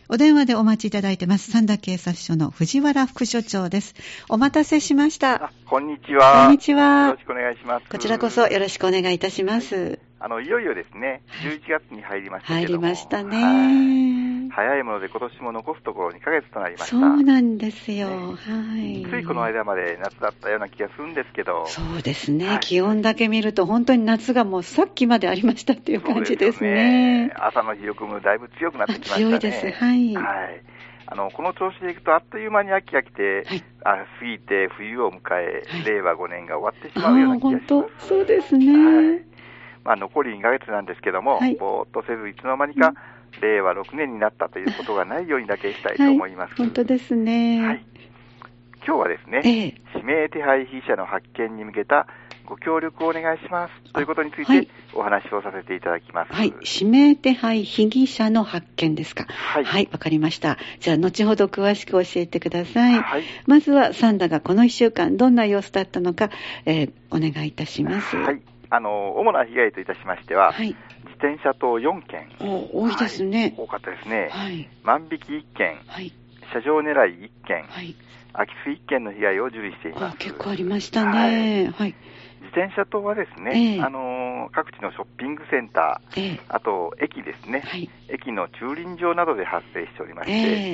お電話でお待ちいただいてます。三田警察署の藤原副署長です。お待たせしました。 こんにちは。 こんにちは。 よろしくお願いします。 こちらこそよろしくお願いいたします。 はい、いよいよですね、11月に入りましたけども。 入りましたね。 早いもので今年も残すところ2ヶ月となりました。 そうなんですよ。はい。 ついこの間まで夏だったような気がするんですけど。 そうですね。気温だけ見ると本当に夏がもうさっきまでありましたっていう感じですね。 朝の日力もだいぶ強くなってきましたね。 強いです。はい。 この調子でいくとあっという間に秋が来て、過ぎて冬を迎え、令和5年が終わってしまうような気がします。 本当そうですね。 残り2ヶ月なんですけども、ぼーっとせずいつの間にか、令和6年になったということがないようにだけしたいと思います。 本当ですね。 今日はですね、指名手配被疑者の発見に向けたご協力をお願いしますということについてお話をさせていただきます。 指名手配被疑者の発見ですか。わかりました。じゃあ後ほど詳しく教えてください。まずはサンダがこの1週間どんな様子だったのか、お願いいたします。 主な被害といたしましては、自転車等4件。 多いですね。 多かったですね。万引き1件、車上狙い1件、空き巣1件の被害を受理しています。 結構ありましたね。 自転車等はですね、各地のショッピングセンター、あと駅ですね、駅の駐輪場などで発生しておりまして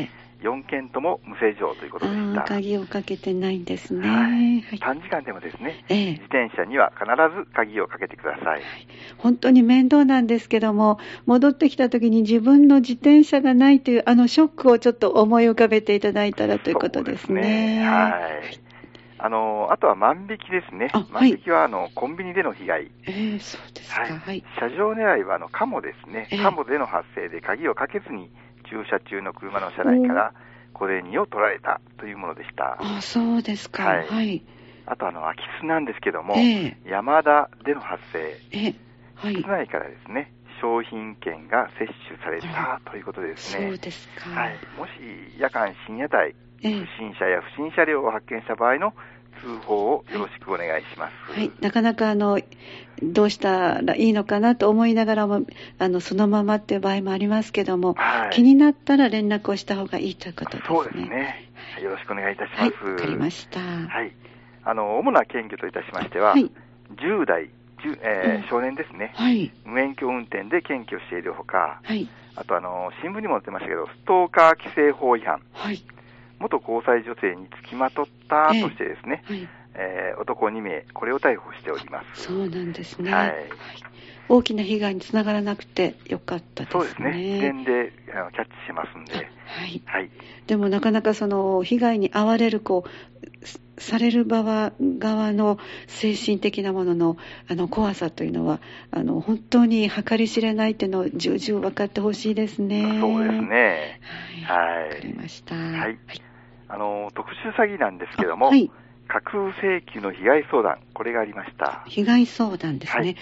、4件とも無施錠ということでした。 鍵をかけてないんですね。 短時間でもですね、自転車には必ず鍵をかけてください。 本当に面倒なんですけども、戻ってきた時に自分の自転車がないというショックをちょっと思い浮かべていただいたらということですね。 あとは万引きですね。万引きはコンビニでの被害。 そうですか。 車上狙いはカモですね。カモでの発生で鍵をかけずに駐車中の車の車内から小銭を取られたというものでした。 そうですか。 あと空き巣なんですけども、山田での発生。室内からですね、商品券が摂取されたということですね。 そうですか。 もし夜間深夜帯、不審者や不審車両を発見した場合の通報をよろしくお願いします。 なかなかどうしたらいいのかなと思いながらもそのままっていう場合もありますけども、気になったら連絡をした方がいいということですね。 そうですね。よろしくお願いいたします。 わかりました。 主な検挙といたしましては、10代、少年ですね、無免許運転で検挙しているほか、あと新聞にも載ってましたけど、ストーカー規制法違反、元交際女性につきまとったとしてですね、男2名、これを逮捕しております。 そうなんですね。大きな被害につながらなくてよかったですね。 そうですね。事前でキャッチしますんで。 でもなかなか被害に遭われるされる側の精神的なものの怖さというのは本当に計り知れないというのを重々分かってほしいですね。 そうですね。 わかりました。 特殊詐欺なんですけども、架空請求の被害相談、これがありました。 被害相談ですね。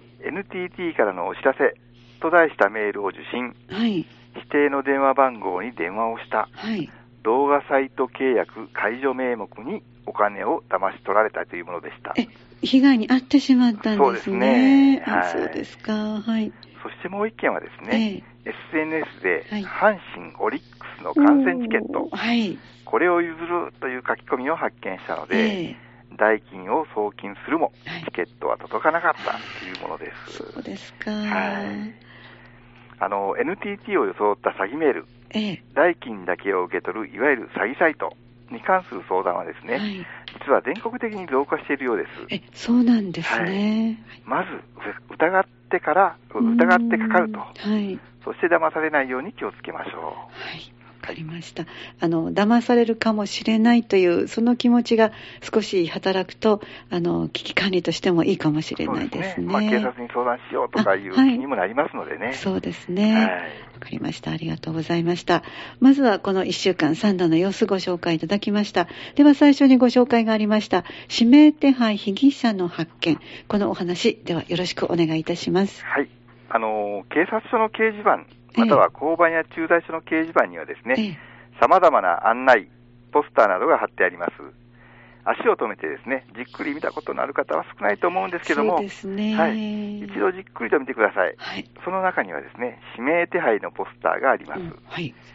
NTT からのお知らせと題したメールを受信、指定の電話番号に電話をした、動画サイト契約解除名目にお金を騙し取られたというものでした。 被害に遭ってしまったんですね。 そうですね。 そうですか。 そしてもう一件はですね、SNS で阪神オリックスの観戦チケット、これを譲るという書き込みを発見したので、代金を送金するも、チケットは届かなかったというものです。 そうですか。 NTT を装った詐欺メール、代金だけを受け取るいわゆる詐欺サイトに関する相談はですね、実は全国的に増加しているようです。 そうなんですね。 まず疑ってかかると、そして騙されないように気をつけましょう。 わかりました。騙されるかもしれないというその気持ちが少し働くと危機管理としてもいいかもしれないですね。 警察に相談しようとかいう気にもなりますのでね。 そうですね。わかりました。ありがとうございました。まずはこの1週間サンダの様子ご紹介いただきました。では最初にご紹介がありました指名手配被疑者の発見、このお話ではよろしくお願いいたします。 警察署の掲示板または交番や駐在所の掲示板にはですね、様々な案内、ポスターなどが貼ってあります。足を止めてですね、じっくり見たことのある方は少ないと思うんですけども、一度じっくりと見てください。その中にはですね、指名手配のポスターがあります。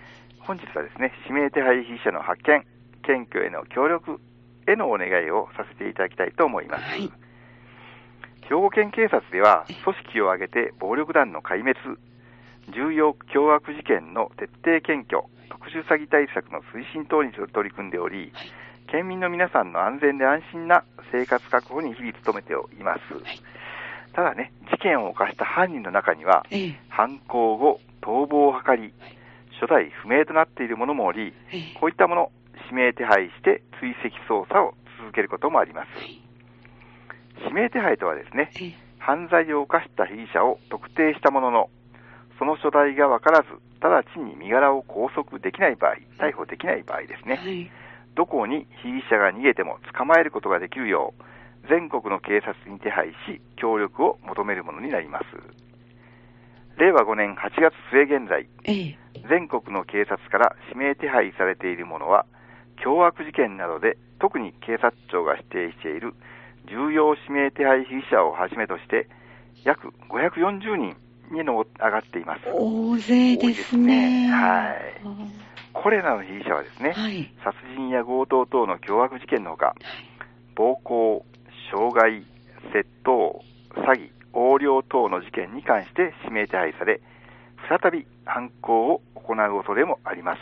本日はですね、指名手配被疑者の発見、検挙への協力へのお願いをさせていただきたいと思います。兵庫県警察では、組織を挙げて暴力団の壊滅、重要凶悪事件の徹底検挙、特殊詐欺対策の推進等に取り組んでおり、県民の皆さんの安全で安心な生活確保に日々努めています。ただね、事件を犯した犯人の中には、犯行後逃亡を図り、初代不明となっているものもおり、こういったもの、指名手配して追跡捜査を続けることもあります。指名手配とはですね、犯罪を犯した被疑者を特定したものの、その所在が分からず、直ちに身柄を拘束できない場合、逮捕できない場合ですね、どこに被疑者が逃げても捕まえることができるよう、全国の警察に手配し、協力を求めるものになります。令和5年8月末現在、全国の警察から指名手配されているものは、凶悪事件などで特に警察庁が指定している重要指名手配被疑者をはじめとして、約540人に上がっています。 大勢ですね。 これらの被疑者はですね、殺人や強盗等の凶悪事件のほか、暴行、傷害、窃盗、詐欺、横領等の事件に関して指名手配され、再び犯行を行う恐れもあります。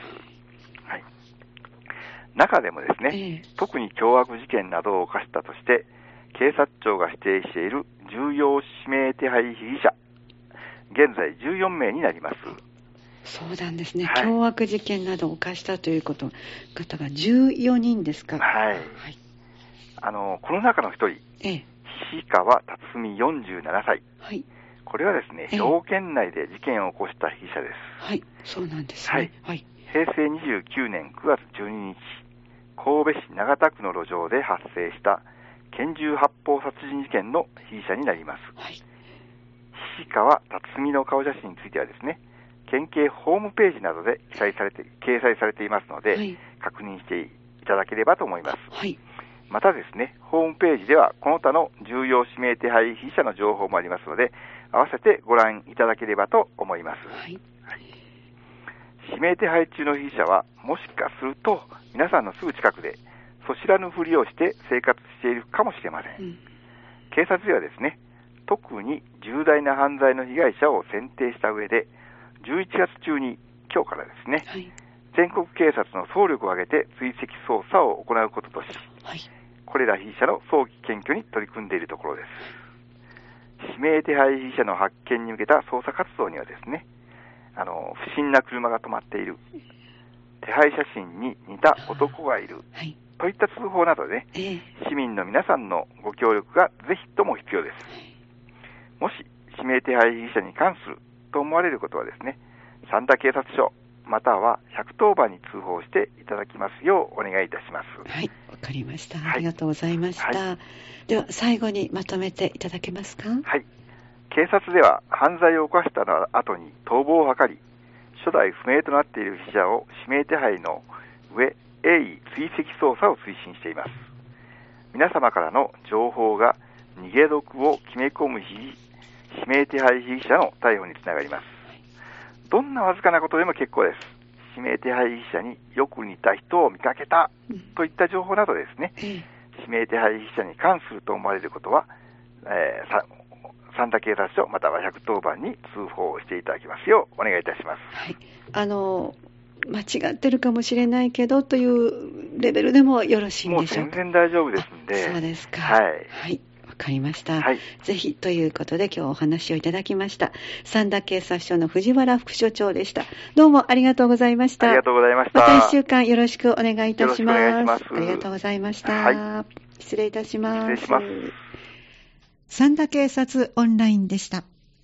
中でもですね、特に凶悪事件などを犯したとして、警察庁が指定している重要指名手配被疑者、現在14名になります。 そうなんですね。凶悪事件などを犯したという方が14人ですか。 この中の一人、菱川辰巳47歳。これはですね、兵庫県内で事件を起こした被疑者です。 そうなんですね。 平成29年9月12日、神戸市長田区の路上で発生した拳銃発砲殺人事件の被疑者になります。菱川辰巳の顔写真についてはですね、県警ホームページなどで掲載されていますので、確認していただければと思います。またですね、ホームページではこの他の重要指名手配被疑者の情報もありますので、合わせてご覧いただければと思います。指名手配中の被疑者は、もしかすると皆さんのすぐ近くでそ知らぬふりをして生活しているかもしれません。警察ではですね、特に重大な犯罪の被害者を選定した上で、11月中に今日からですね、全国警察の総力を挙げて追跡捜査を行うこととし、これら被疑者の早期検挙に取り組んでいるところです。指名手配被疑者の発見に向けた捜査活動にはですね、不審な車が止まっている、手配写真に似た男がいる、といった通報などで、市民の皆さんのご協力がぜひとも必要です。もし指名手配被疑者に関すると思われることはですね、三田警察署または110番に通報していただきますようお願いいたします。 わかりました。ありがとうございました。では最後にまとめていただけますか。 警察では犯罪を犯した後に逃亡を図り、初代不明となっている被疑者を指名手配の上、鋭意追跡捜査を推進しています。皆様からの情報が逃げ得を決め込む指名手配被疑者の逮捕につながります。どんなわずかなことでも結構です。指名手配被疑者によく似た人を見かけたといった情報などですね、指名手配被疑者に関すると思われることは、三田警察署または110番に通報していただきますようお願いいたします。 間違ってるかもしれないけどというレベルでもよろしいんでしょうか。 もう全然大丈夫ですんで。 そうですか。わかりました。ぜひということで今日お話をいただきました。三田警察署の藤原副署長でした。どうもありがとうございました。 ありがとうございました。 また1週間よろしくお願いいたします。 よろしくお願いします。 ありがとうございました。失礼いたします。 失礼します。 三田警察オンラインでした。